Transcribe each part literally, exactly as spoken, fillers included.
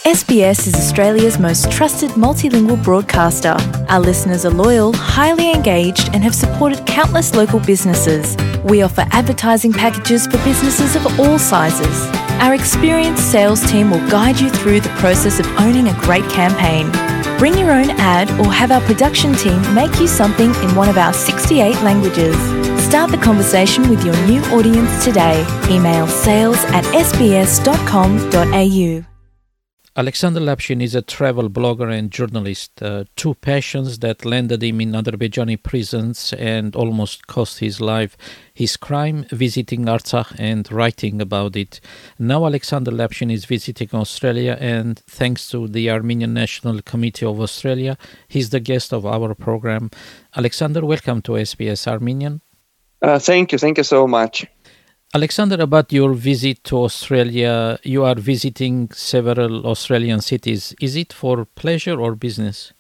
S B S is Australia's most trusted multilingual broadcaster. Our listeners are loyal, highly engaged, and have supported countless local businesses. We offer advertising packages for businesses of all sizes. Our experienced sales team will guide you through the process of owning a great campaign. Bring your own ad or have our production team make you something in one of our sixty-eight languages. Start the conversation with your new audience today. Email sales at s b s dot com dot a u. Alexander Lapshin is a travel blogger and journalist, uh, two passions that landed him in Azerbaijani prisons and almost cost his life: his crime, visiting Artsakh and writing about it. Now Alexander Lapshin is visiting Australia, and thanks to the Armenian National Committee of Australia, he's the guest of our program. Alexander, welcome to S B S Armenian. Uh, thank you. Thank you so much. Alexander, about your visit to Australia, you are visiting several Australian cities. Is it for pleasure or business?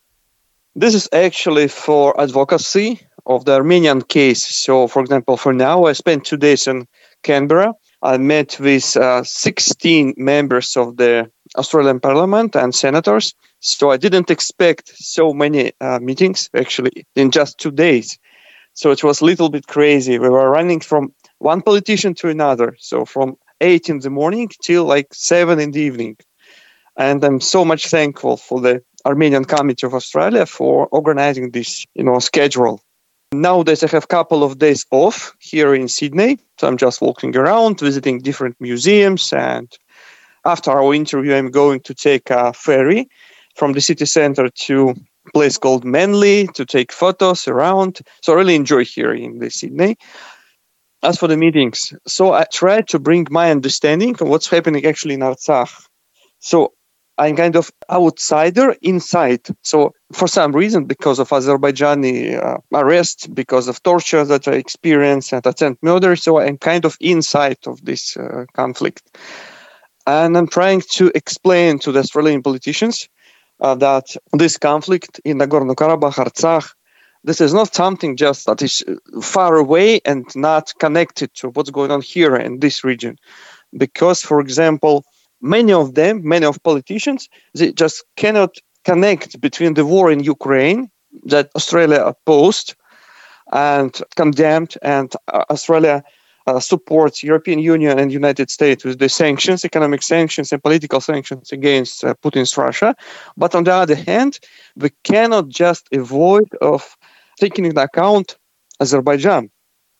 This is actually for advocacy of the Armenian case. So, for example, for now, I spent two days in Canberra. I met with uh, sixteen members of the Australian Parliament and senators. So I didn't expect so many uh, meetings, actually, in just two days. So it was a little bit crazy. We were running from one politician to another. So from eight in the morning till like seven in the evening. And I'm so much thankful for the Armenian Committee of Australia for organizing this, you know, schedule. Nowadays, I have a couple of days off here in Sydney. So I'm just walking around, visiting different museums. And after our interview, I'm going to take a ferry from the city center to a place called Manly to take photos around. So I really enjoy here in the Sydney. As for the meetings, so I try to bring my understanding of what's happening actually in Artsakh. So I'm kind of outsider inside. So for some reason, because of Azerbaijani uh, arrest, because of torture that I experienced and attempt murder, so I'm kind of inside of this uh, conflict. And I'm trying to explain to the Australian politicians uh, that this conflict in Nagorno-Karabakh, Artsakh, this is not something just that is far away and not connected to what's going on here in this region. Because, for example, many of them, many of politicians, they just cannot connect between the war in Ukraine that Australia opposed and condemned, and uh, Australia uh, supports European Union and United States with the sanctions, economic sanctions and political sanctions against uh, Putin's Russia. But on the other hand, we cannot just avoid of taking into account Azerbaijan,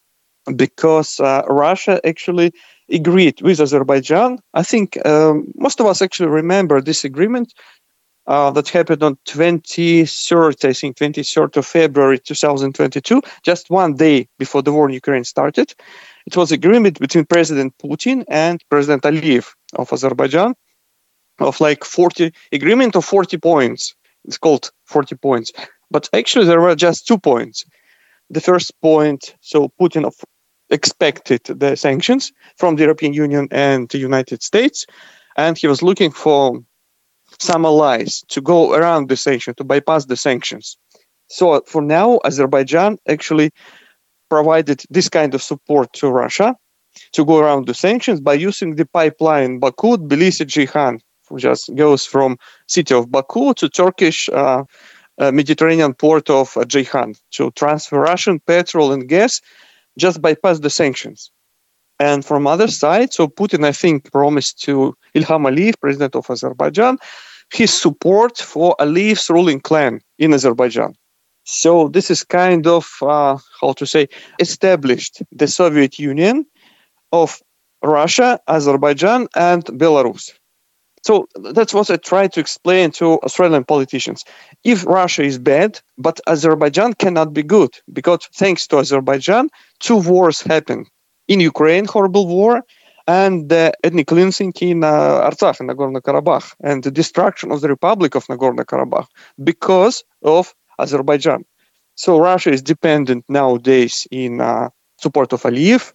because uh, Russia actually agreed with Azerbaijan. I think um, most of us actually remember this agreement uh, that happened on twenty-third, I think twenty-third of February twenty twenty-two, just one day before the war in Ukraine started. It was agreement between President Putin and President Aliyev of Azerbaijan of like forty, agreement of forty points. It's called forty points. But actually, there were just two points. The first point, so Putin of, expected the sanctions from the European Union and the United States, and he was looking for some allies to go around the sanction, to bypass the sanctions. So for now, Azerbaijan actually provided this kind of support to Russia to go around the sanctions by using the pipeline Baku, Tbilisi, Ceyhan, which just goes from city of Baku to Turkish uh, Uh, Mediterranean port of uh, Ceyhan to transfer Russian petrol and gas, just bypass the sanctions. And from other side, so Putin, I think, promised to Ilham Aliyev, president of Azerbaijan, his support for Aliyev's ruling clan in Azerbaijan. So this is kind of, uh, how to say, established the Soviet Union of Russia, Azerbaijan, and Belarus. So that's what I try to explain to Australian politicians. If Russia is bad, but Azerbaijan cannot be good, because thanks to Azerbaijan, two wars happened. In Ukraine, horrible war, and the ethnic cleansing in uh, Artsakh, Nagorno-Karabakh, and the destruction of the Republic of Nagorno-Karabakh because of Azerbaijan. So Russia is dependent nowadays in uh, support of Aliyev,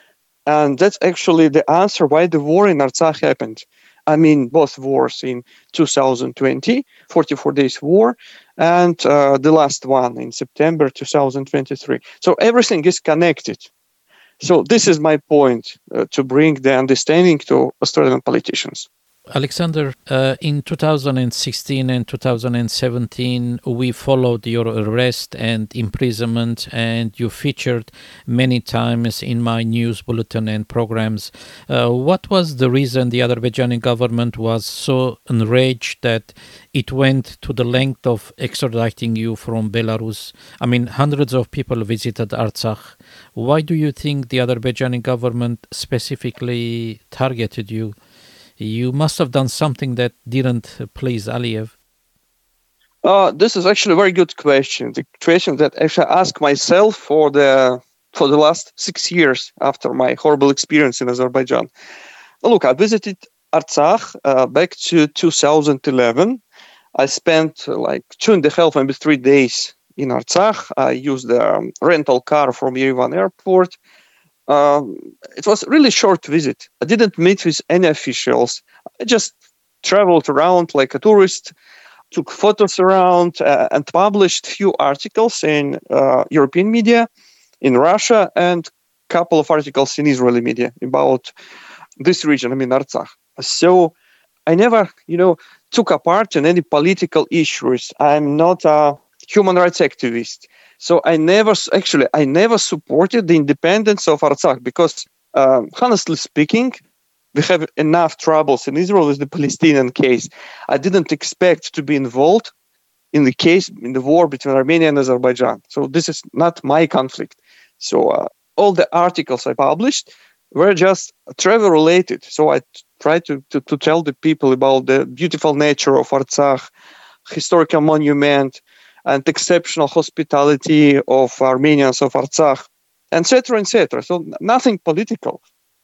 and that's actually the answer why the war in Artsakh happened. I mean, both wars in two thousand twenty, forty-four days war, and uh, the last one in September two thousand twenty-three. So everything is connected. So this is my point, uh, to bring the understanding to Australian politicians. Alexander, uh, in two thousand sixteen and two thousand seventeen, we followed your arrest and imprisonment, and you featured many times in my news bulletin and programs. Uh, what was the reason the Azerbaijani government was so enraged that it went to the length of extraditing you from Belarus? I mean, hundreds of people visited Artsakh. Why do you think the Azerbaijani government specifically targeted you? You must have done something that didn't please Aliyev. Uh, this is actually a very good question. The question that actually I ask myself for the for the last six years after my horrible experience in Azerbaijan. Look, I visited Artsakh uh, back to two thousand eleven. I spent uh, like two and a half, maybe three days in Artsakh. I used the um, rental car from Yerevan airport. Um, it was a really short visit. I didn't meet with any officials. I just traveled around like a tourist, took photos around, uh, and published few articles in uh, European media, in Russia, and a couple of articles in Israeli media about this region, I mean Artsakh. So I never, you know, took a part in any political issues. I'm not a human rights activist. So I never, actually, I never supported the independence of Artsakh because, um, honestly speaking, we have enough troubles in Israel with the Palestinian case. I didn't expect to be involved in the case, in the war between Armenia and Azerbaijan. So this is not my conflict. So uh, all the articles I published were just travel related. So I t- tried to, to, to tell the people about the beautiful nature of Artsakh, historical monument, and exceptional hospitality of Armenians of Artsakh, et cetera, et cetera. So nothing political.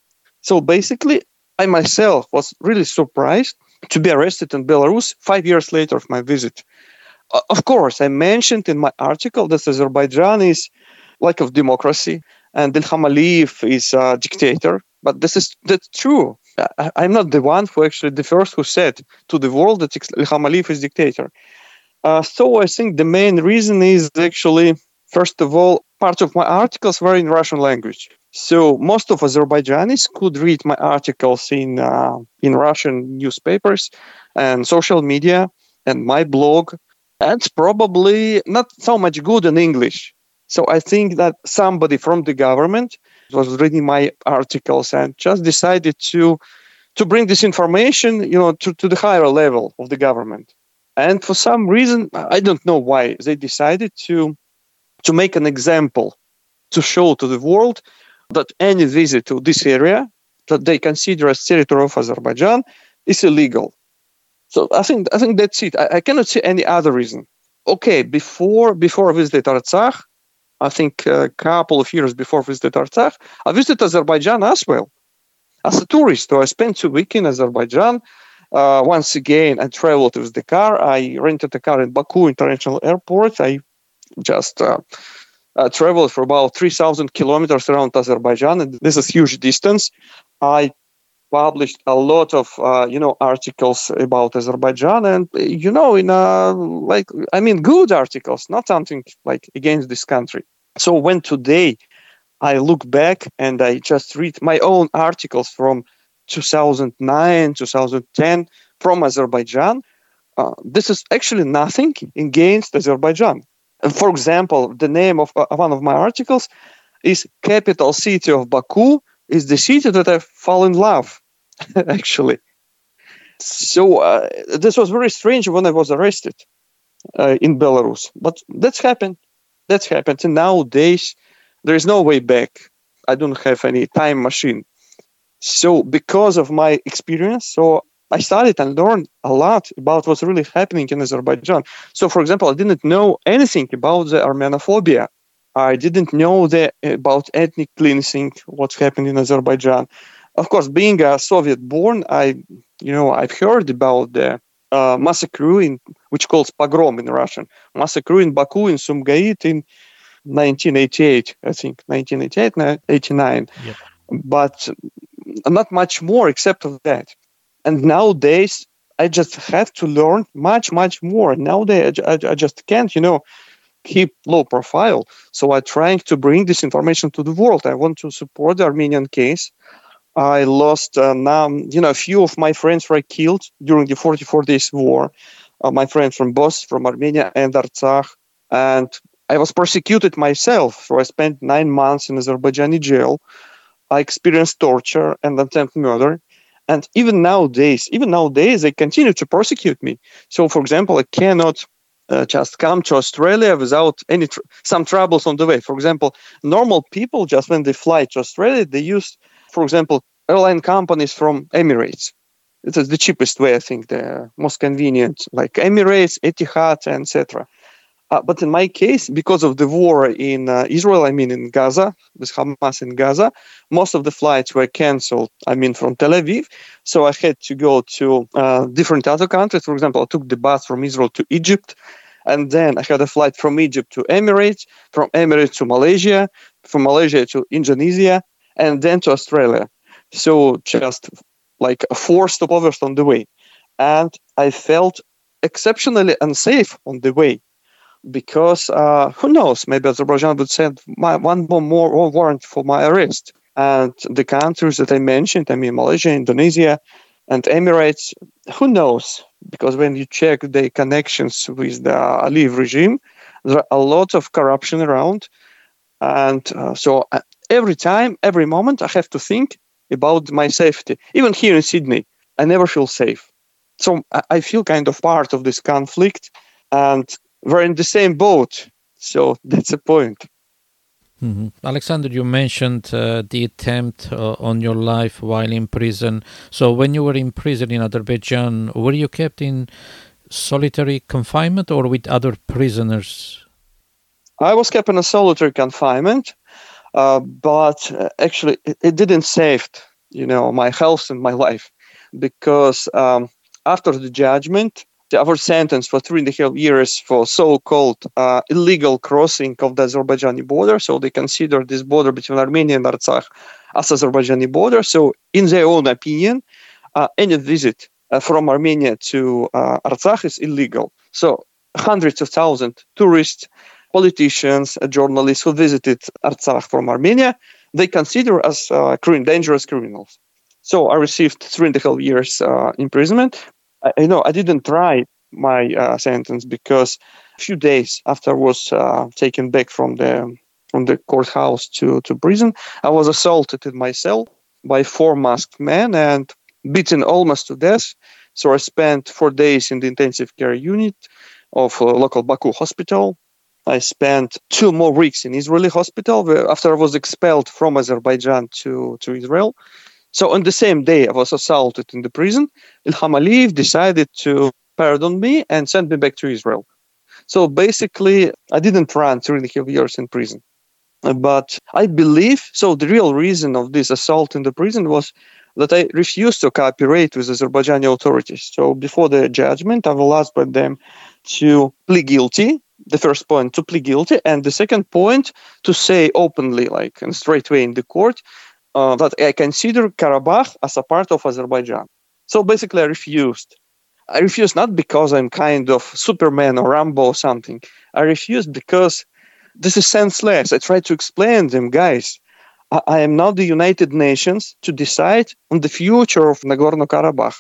So basically, I myself was really surprised to be arrested in Belarus five years later of my visit. Uh, of course, I mentioned in my article that Azerbaijan is lack of democracy and Ilham Aliyev is a dictator. But this is that's true. I, I'm not the one who actually the first who said to the world that Ilham Aliyev is dictator. Uh, so I think the main reason is actually, first of all, part of my articles were in Russian language. So most of Azerbaijanis could read my articles in uh, in Russian newspapers and social media and my blog, and probably not so much good in English. So I think that somebody from the government was reading my articles and just decided to to bring this information, you know, to, to the higher level of the government. And for some reason, I don't know why, they decided to to make an example, to show to the world that any visit to this area that they consider as territory of Azerbaijan is illegal. So I think I think that's it. I, I cannot see any other reason. Okay, before before I visited Artsakh, I think a couple of years before I visited Artsakh, I visited Azerbaijan as well as a tourist. So I spent two weeks in Azerbaijan. Uh, once again, I traveled with the car. I rented a car in Baku International Airport. I just uh, uh, traveled for about three thousand kilometers around Azerbaijan, and this is a huge distance. I published a lot of, uh, you know, articles about Azerbaijan, and, you know, in uh, like, I mean, good articles, not something like against this country. So when today I look back and I just read my own articles from two thousand nine, two thousand ten from Azerbaijan, uh, this is actually nothing against Azerbaijan. And for example, the name of uh, one of my articles is Capital City of Baku is the city that I fall in love, actually. So uh, this was very strange when I was arrested uh, in Belarus. But that's happened. That's happened. And nowadays, there is no way back. I don't have any time machine. So because of my experience, so I studied and learned a lot about what's really happening in Azerbaijan. So, for example, I didn't know anything about the Armenophobia. I didn't know the, about ethnic cleansing, what's happening in Azerbaijan. Of course, being a Soviet-born, I, you know, I've heard about the uh, massacre in, which calls pogrom in Russian, massacre in Baku in Sumgait in nineteen eighty-eight, I think, nineteen eighty-eight, eighty-nine. Yep. But not much more except of that. And nowadays, I just have to learn much, much more. Nowadays, I, I, I just can't, you know, keep low profile. So I'm trying to bring this information to the world. I want to support the Armenian case. I lost, uh, now, you know, a few of my friends were killed during the forty-four days war. Uh, my friends from Bos, from Armenia and Artsakh. And I was persecuted myself. So I spent nine months in Azerbaijani jail. I experienced torture and attempted murder. And even nowadays, even nowadays, they continue to persecute me. So, for example, I cannot uh, just come to Australia without any tr- some troubles on the way. For example, normal people, just when they fly to Australia, they use, for example, airline companies from Emirates. It is the cheapest way, I think, the most convenient, like Emirates, Etihad, and et cetera. Uh, but in my case, because of the war in uh, Israel, I mean in Gaza, with Hamas in Gaza, most of the flights were canceled, I mean from Tel Aviv. So I had to go to uh, different other countries. For example, I took the bus from Israel to Egypt. And then I had a flight from Egypt to Emirates, from Emirates to Malaysia, from Malaysia to Indonesia, and then to Australia. So just like four stopovers on the way. And I felt exceptionally unsafe on the way. Because uh, who knows, maybe Azerbaijan would send my, one more, more warrant for my arrest. And the countries that I mentioned, I mean, Malaysia, Indonesia, and Emirates, who knows? Because when you check the connections with the Aliyev regime, there are a lot of corruption around. And uh, so uh, every time, every moment, I have to think about my safety. Even here in Sydney, I never feel safe. So I, I feel kind of part of this conflict. And we're in the same boat. So that's the point. Mm-hmm. Alexander, you mentioned uh, the attempt uh, on your life while in prison. So when you were in prison in Azerbaijan, were you kept in solitary confinement or with other prisoners? I was kept in a solitary confinement, uh, but uh, actually it, it didn't save, you know, my health and my life. Because um, after the judgment, I was sentenced for three and a half years for so-called uh, illegal crossing of the Azerbaijani border. So they consider this border between Armenia and Artsakh as Azerbaijani border. So in their own opinion, uh, any visit uh, from Armenia to uh, Artsakh is illegal. So hundreds of thousands tourists, politicians, uh, journalists who visited Artsakh from Armenia, they consider as uh, dangerous criminals. So I received three and a half years uh, imprisonment. I, you know, I didn't try my uh, sentence because a few days after I was uh, taken back from the from the courthouse to, to prison, I was assaulted in my cell by four masked men and beaten almost to death. So I spent four days in the intensive care unit of uh, local Baku hospital. I spent two more weeks in Israeli hospital where, after I was expelled from Azerbaijan to, to Israel. So on the same day I was assaulted in the prison, Ilham Aliyev decided to pardon me and send me back to Israel. So basically, I didn't run three and a half years in prison. But I believe, so the real reason of this assault in the prison was that I refused to cooperate with Azerbaijani authorities. So before the judgment, I was asked by them to plead guilty. The first point, to plead guilty. And the second point, to say openly, like and straight away in the court, Uh, that I consider Karabakh as a part of Azerbaijan. So basically I refused. I refused not because I'm kind of Superman or Rambo or something. I refused because this is senseless. I tried to explain them, guys, I, I am not the United Nations to decide on the future of Nagorno-Karabakh.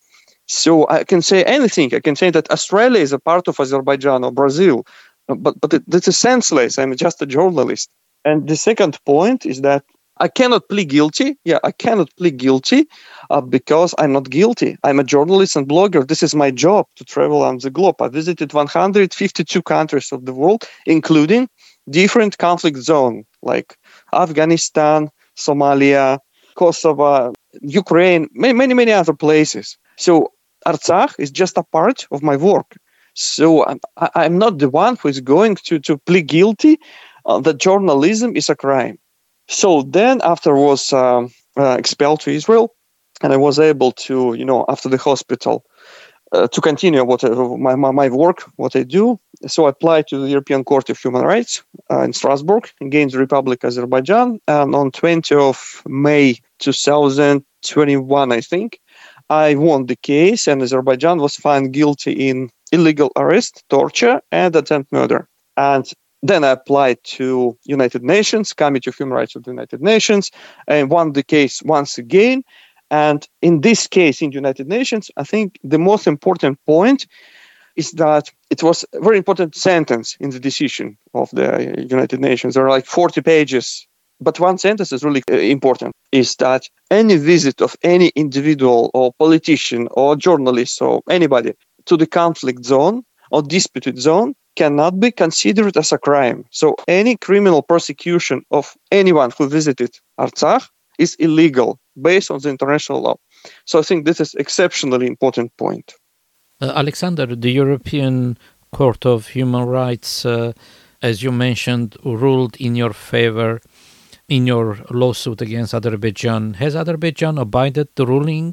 So I can say anything. I can say that Australia is a part of Azerbaijan or Brazil, but, but it, this is senseless. I'm just a journalist. And the second point is that I cannot plead guilty. Yeah, I cannot plead guilty uh, because I'm not guilty. I'm a journalist and blogger. This is my job to travel on the globe. I visited one hundred fifty-two countries of the world, including different conflict zones like Afghanistan, Somalia, Kosovo, Ukraine, many, many, many other places. So Artsakh is just a part of my work. So I'm, I'm not the one who is going to, to plead guilty uh, that journalism is a crime. So then after I was um, uh, expelled to Israel, and I was able to, you know, after the hospital, uh, to continue what I, my, my my work, what I do. So I applied to the European Court of Human Rights uh, in Strasbourg against the Republic of Azerbaijan. And on twentieth of May two thousand twenty-one, I think, I won the case, and Azerbaijan was found guilty in illegal arrest, torture, and attempted murder. And Then I applied to United Nations, Committee of Human Rights of the United Nations, and won the case once again. And in this case, in the United Nations, I think the most important point is that it was a very important sentence in the decision of the United Nations. There are like forty pages, but one sentence is really important, is that any visit of any individual or politician or journalist or anybody to the conflict zone or disputed zone cannot be considered as a crime. So any criminal prosecution of anyone who visited Artsakh is illegal based on the international law. So I think this is exceptionally important point. Uh, Alexander, the European Court of Human Rights, uh, as you mentioned, ruled in your favor in your lawsuit against Azerbaijan. Has Azerbaijan abided the ruling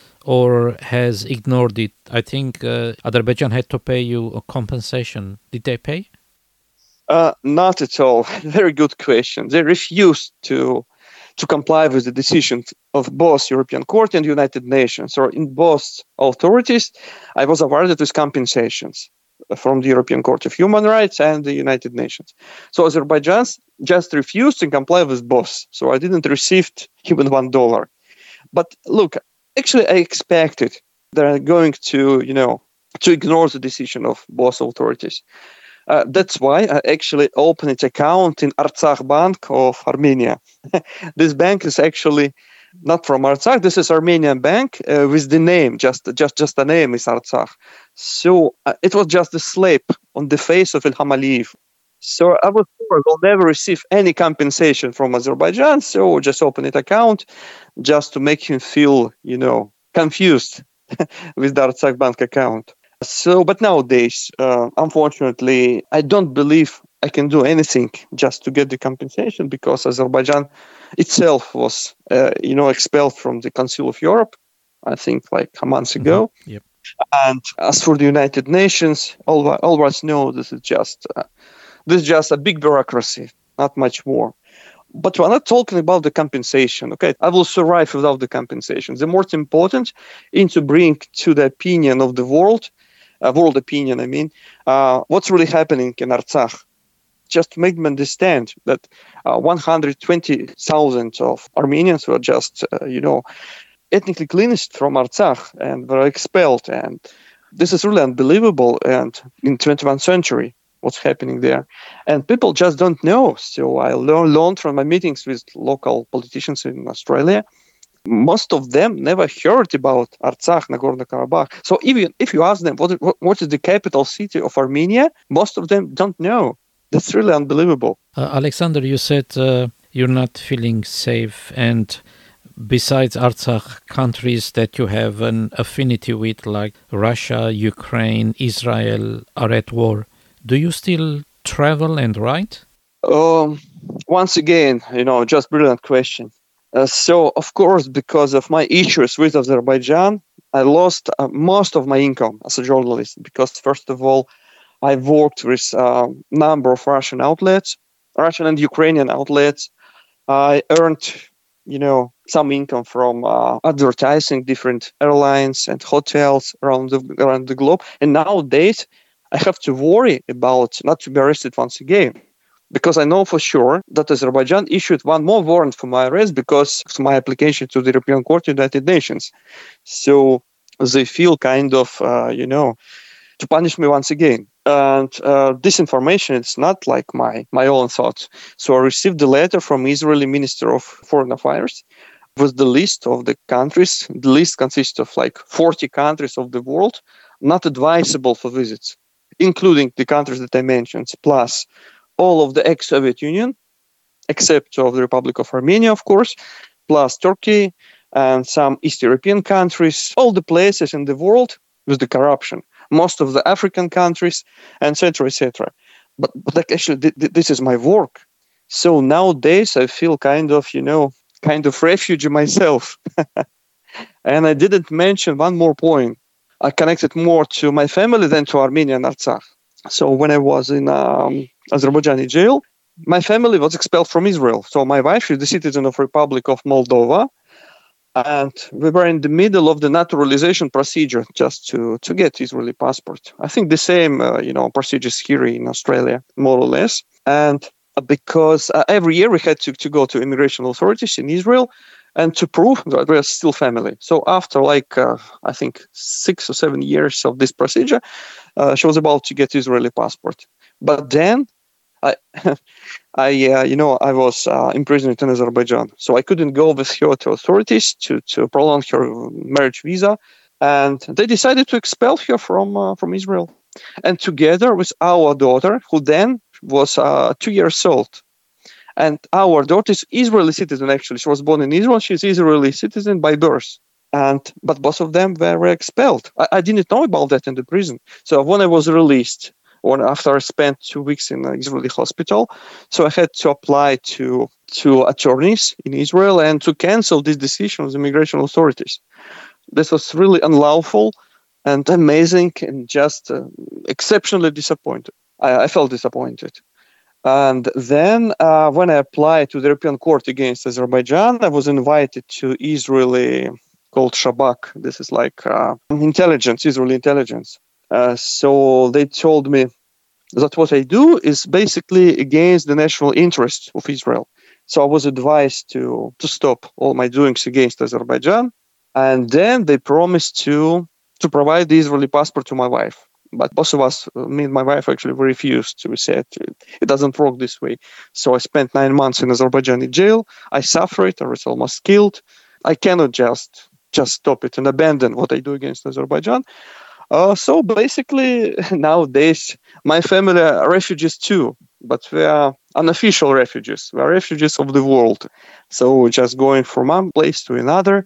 or has ignored it? I think uh, Azerbaijan had to pay you a compensation. Did they pay? Uh, not at all. Very good question. They refused to to comply with the decisions of both European Court and United Nations, or in both authorities. I was awarded with compensations from the European Court of Human Rights and the United Nations. So Azerbaijan just refused to comply with both. So I didn't receive even one dollar. But look, actually, I expected they're going to, you know, to ignore the decision of both authorities. Uh, that's why I actually opened an account in Artsakh Bank of Armenia. This bank is actually not from Artsakh. This is Armenian bank uh, with the name, just just just the name is Artsakh. So uh, it was just a slap on the face of Ilham Aliyev. So I was sure I will never receive any compensation from Azerbaijan. So just open an account just to make him feel, you know, confused with the Artsakh Bank account. So, but nowadays, uh, unfortunately, I don't believe I can do anything just to get the compensation because Azerbaijan itself was, uh, you know, expelled from the Council of Europe, I think like a month ago. Mm-hmm. Yep. And as for the United Nations, all, all of us know this is just uh, this is just a big bureaucracy, not much more. But we're not talking about the compensation. Okay, I will survive without the compensation. The most important is to bring to the opinion of the world, uh, world opinion, I mean, uh, what's really happening in Artsakh. Just to make them understand that uh, one hundred twenty thousand of Armenians were just, uh, you know, ethnically cleansed from Artsakh and were expelled. And this is really unbelievable. And in twenty-first century, what's happening there. And people just don't know. So I learned, learned from my meetings with local politicians in Australia. Most of them never heard about Artsakh, Nagorno-Karabakh. So even if you ask them, what, what, what is the capital city of Armenia? Most of them don't know. That's really unbelievable. Uh, Alexander, you said uh, you're not feeling safe. And besides Artsakh, countries that you have an affinity with, like Russia, Ukraine, Israel, are at war. Do you still travel and write? Um, once again, you know, just brilliant question. Uh, so, of course, because of my issues with Azerbaijan, I lost uh, most of my income as a journalist because, first of all, I worked with a uh, number of Russian outlets, Russian and Ukrainian outlets. I earned, you know, some income from uh, advertising different airlines and hotels around the, around the globe. And nowadays, I have to worry about not to be arrested once again, because I know for sure that Azerbaijan issued one more warrant for my arrest because of my application to the European Court of the United Nations. So they feel kind of, uh, you know, to punish me once again. And uh, this information, it's not like my, my own thoughts. So I received a letter from Israeli Minister of Foreign Affairs with the list of the countries. The list consists of like forty countries of the world not advisable for visits, including the countries that I mentioned, plus all of the ex-Soviet Union, except of the Republic of Armenia, of course, plus Turkey and some East European countries, all the places in the world with the corruption, most of the African countries, and et cetera, et cetera. But, but like actually, th- th- this is my work. So nowadays, I feel kind of, you know, kind of refugee myself. And I didn't mention one more point. I connected more to my family than to Armenia and Artsakh. So when I was in um, Azerbaijani jail, my family was expelled from Israel. So my wife is the citizen of Republic of Moldova. And we were in the middle of the naturalization procedure just to, to get Israeli passport. I think the same, uh, you know, procedures here in Australia, more or less. And because uh, every year we had to, to go to immigration authorities in Israel and to prove that we are still family. So after like, uh, I think, six or seven years of this procedure, uh, she was about to get Israeli passport. But then I, I, uh, you know, I was uh, imprisoned in Azerbaijan, so I couldn't go with her to authorities to, to prolong her marriage visa, and they decided to expel her from uh, from Israel. And together with our daughter, who then was uh, two years old, and our daughter is Israeli citizen. Actually, she was born in Israel. She's Israeli citizen by birth. And but both of them were expelled. I, I didn't know about that in the prison. So when I was released, or after I spent two weeks in an Israeli hospital, so I had to apply to to attorneys in Israel and to cancel this decision of the immigration authorities. This was really unlawful and amazing and just uh, exceptionally disappointed. I, I felt disappointed. And then uh, when I applied to the European Court against Azerbaijan, I was invited to Israeli, called Shabak. This is like uh, intelligence, Israeli intelligence. Uh, so they told me that what I do is basically against the national interest of Israel. So I was advised to, to stop all my doings against Azerbaijan. And then they promised to, to provide the Israeli passport to my wife. But both of us, me and my wife, actually refused. We said it doesn't work this way. So I spent nine months in Azerbaijani jail. I suffered. I was almost killed. I cannot just just stop it and abandon what I do against Azerbaijan. Uh, so basically, nowadays, my family are refugees too, but we are unofficial refugees. We are refugees of the world. So we're just going from one place to another.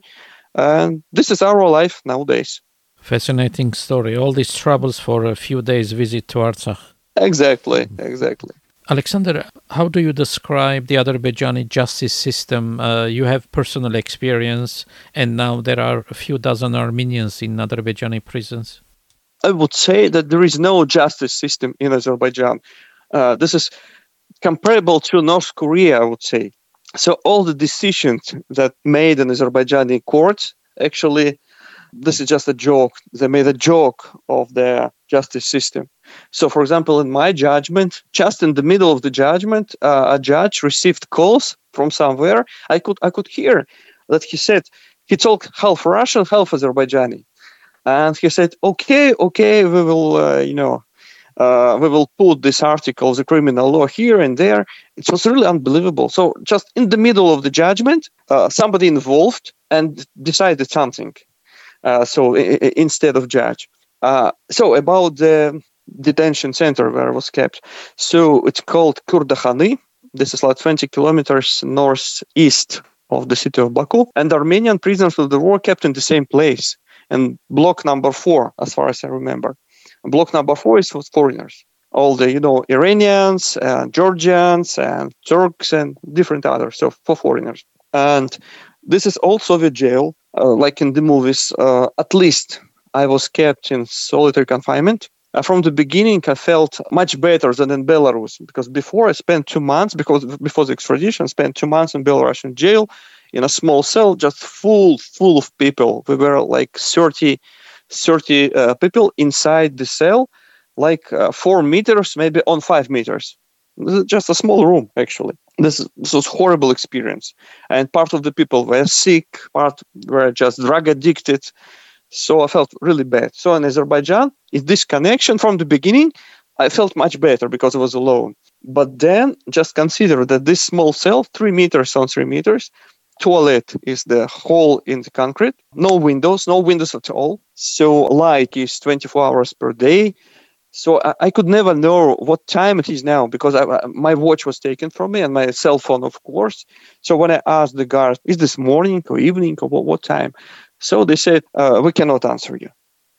And this is our life nowadays. Fascinating story. All these troubles for a few days visit to Artsakh. Exactly, exactly. Alexander, how do you describe the Azerbaijani justice system? Uh, you have personal experience, and now there are a few dozen Armenians in Azerbaijani prisons. I would say that there is no justice system in Azerbaijan. Uh, this is comparable to North Korea, I would say. So all the decisions that made in Azerbaijani courts, actually, this is just a joke. They made a joke of the justice system. So, for example, in my judgment, just in the middle of the judgment, uh, a judge received calls from somewhere. I could I could hear that he said, he talked half Russian, half Azerbaijani. And he said, okay, okay, we will, uh, you know, uh, we will put this article, the criminal law, here and there. It was really unbelievable. So just in the middle of the judgment, uh, somebody involved and decided something. Uh, so I- I- instead of judge. Uh, so about the detention center where I was kept. So it's called Kurdakhani. This is like twenty kilometers northeast of the city of Baku. And Armenian prisoners of the war kept in the same place. And block number four, as far as I remember. Block number four is for foreigners. All the, you know, Iranians, and Georgians, and Turks, and different others. So for foreigners. And this is also the jail. Uh, like in the movies, uh, at least I was kept in solitary confinement. Uh, from the beginning, I felt much better than in Belarus, because before I spent two months, because before the extradition, I spent two months in Belarusian jail in a small cell, just full, full of people. We were like thirty, thirty uh, people inside the cell, like uh, four meters, maybe on five meters. This is just a small room, actually. This, this was a horrible experience. And part of the people were sick, part were just drug addicted. So I felt really bad. So in Azerbaijan, in this connection from the beginning, I felt much better because I was alone. But then just consider that this small cell, three meters on three meters, toilet is the hole in the concrete, no windows, no windows at all. So light is twenty-four hours per day. So I, I could never know what time it is now because I, my watch was taken from me and my cell phone, of course. So when I asked the guard, is this morning or evening or what, what time? So they said, uh, we cannot answer you.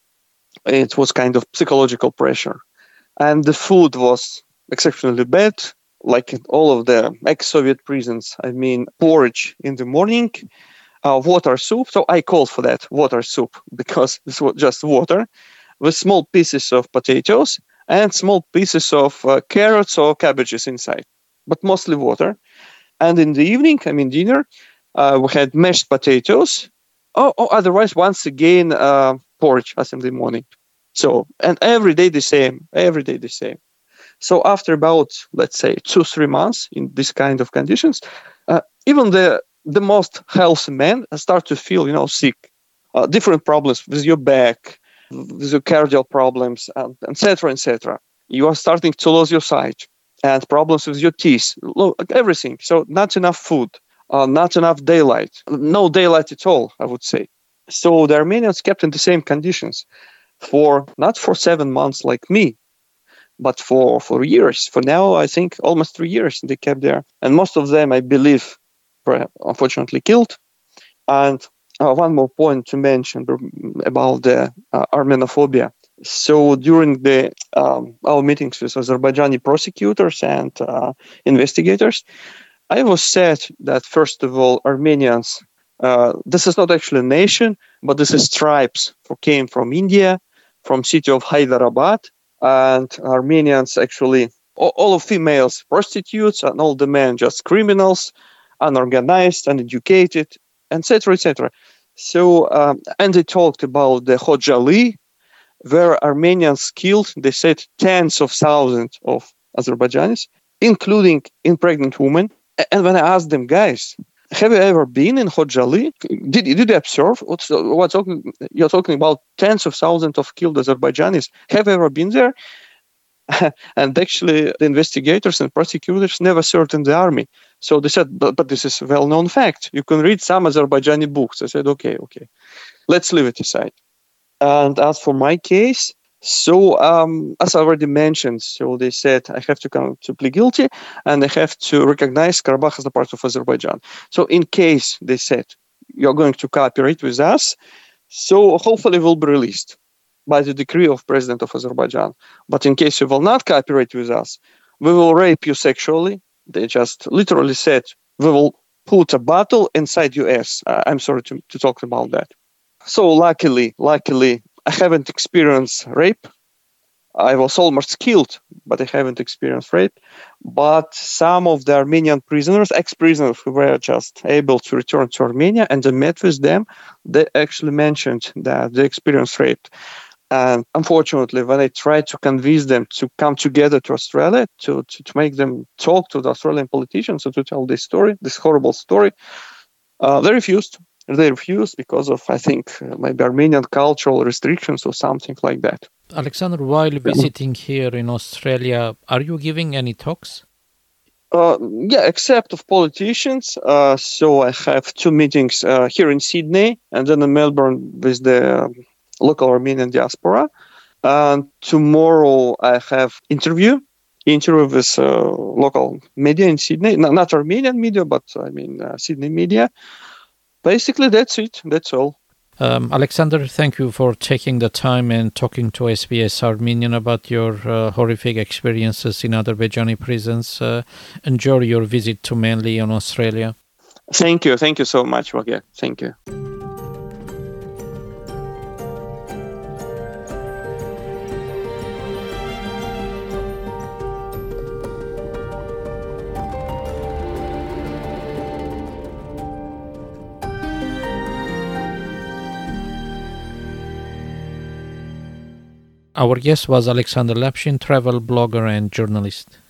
It was kind of psychological pressure. And the food was exceptionally bad, like in all of the ex-Soviet prisons. I mean, porridge in the morning, uh, water soup. So I called for that, water soup, because this was just water, with small pieces of potatoes and small pieces of uh, carrots or cabbages inside, but mostly water. And in the evening, I mean dinner, uh, we had mashed potatoes Oh, oh otherwise, once again, uh, porridge assembly morning. So, and every day the same, every day the same. So after about, let's say, two, three months in this kind of conditions, uh, even the the most healthy men start to feel, you know, sick. Uh, different problems with your back, with your cardiac problems, and et cetera, et cetera. You are starting to lose your sight and problems with your teeth, everything. So not enough food, uh, not enough daylight, no daylight at all, I would say. So the Armenians kept in the same conditions for, not for seven months like me, but for, for years. For now, I think almost three years they kept there. And most of them, I believe, were unfortunately killed. And uh, one more point to mention about the uh, Armenophobia. So during the um, our meetings with Azerbaijani prosecutors and uh, investigators, I was said that, first of all, Armenians, uh, this is not actually a nation, but this is tribes who came from India, from city of Hyderabad, and Armenians actually, all, all of females prostitutes, and all the men just criminals, unorganized, uneducated, et cetera, et cetera. So, um, and they talked about the Khojali, where Armenians killed, they said, tens of thousands of Azerbaijanis, including in pregnant women. And when I asked them, guys, have you ever been in Khojali? Did, did you observe what's, what's talking, you're talking about tens of thousands of killed Azerbaijanis? Have you ever been there? And actually, the investigators and prosecutors never served in the army. So they said, but, but this is a well-known fact. You can read some Azerbaijani books. I said, okay, okay, let's leave it aside. And as for my case, so um, as I already mentioned, so they said I have to come to plead guilty and I have to recognize Karabakh as a part of Azerbaijan. So in case they said you're going to cooperate with us, so hopefully we'll be released by the decree of President of Azerbaijan. But in case you will not cooperate with us, we will rape you sexually. They just literally said we will put a bottle inside your ass. Uh, I'm sorry to, to talk about that. So luckily, luckily, I haven't experienced rape. I was almost killed, but I haven't experienced rape. But some of the Armenian prisoners, ex-prisoners who were just able to return to Armenia and I met with them, they actually mentioned that they experienced rape. And unfortunately, when I tried to convince them to come together to Australia, to, to, to make them talk to the Australian politicians and to tell this story, this horrible story, uh, they refused. They refused because of, I think, maybe Armenian cultural restrictions or something like that. Alexander, while visiting here in Australia, are you giving any talks? Uh, yeah, except of politicians. Uh, so I have two meetings uh, here in Sydney and then in Melbourne with the um, local Armenian diaspora. And tomorrow I have interview, interview with uh, local media in Sydney. No, not Armenian media, but I mean uh, Sydney media. Basically, that's it. That's all. Um, Alexander, thank you for taking the time and talking to S B S Armenian about your uh, horrific experiences in Azerbaijani prisons. Uh, enjoy your visit to Manly in Australia. Thank you. Thank you so much, Wage. Thank you. Our guest was Alexander Lapshin, travel blogger and journalist.